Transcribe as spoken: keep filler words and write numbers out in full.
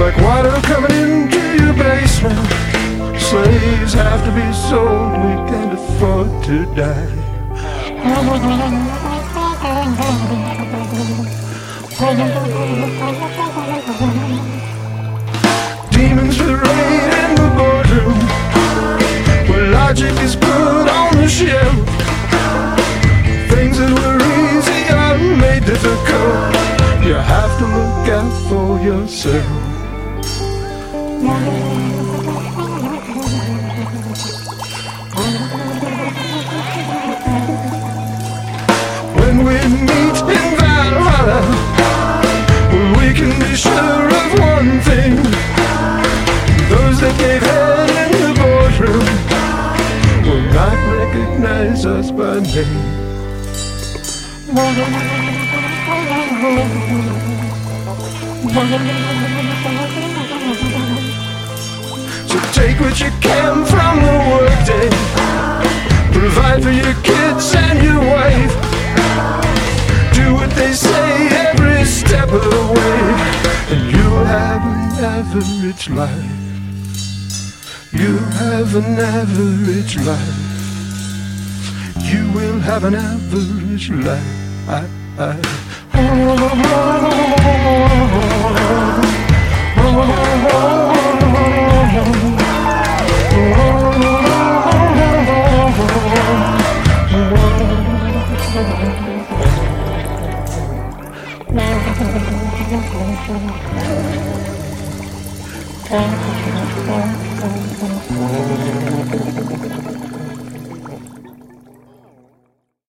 like water coming into your basement. Slaves have to be sold, we can't afford to die. Demons parade in the boardroom, where logic is put on the shelf. Things that were easy are made difficult. You have to look out for yourself. When we meet in Valhalla, we can be sure of one thing: those that gave head in the boardroom will not recognize us by name. So take what you can from the workday, provide for your kids and your wife, do what they say every step of the way, and you'll have an average life. You have an average life. You will have an average life. I, I. Thank you.